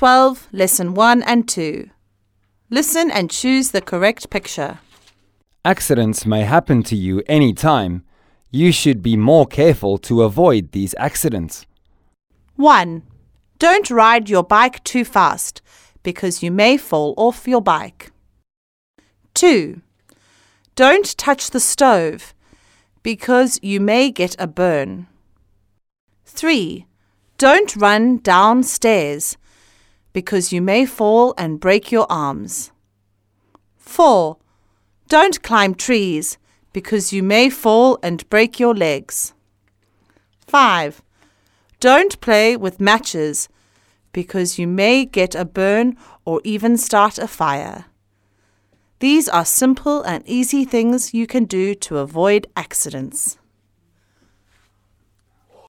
12, Lesson 1 and 2. Listen and choose the correct picture. Accidents may happen to you any time. You should be more careful to avoid these accidents. 1. Don't ride your bike too fast because you may fall off your bike. 2. Don't touch the stove because you may get a burn. 3. Don't run downstairs because you may fall and break your arms. 4. Don't climb trees because you may fall and break your legs. 5. Don't play with matches because you may get a burn or even start a fire. These are simple and easy things you can do to avoid accidents.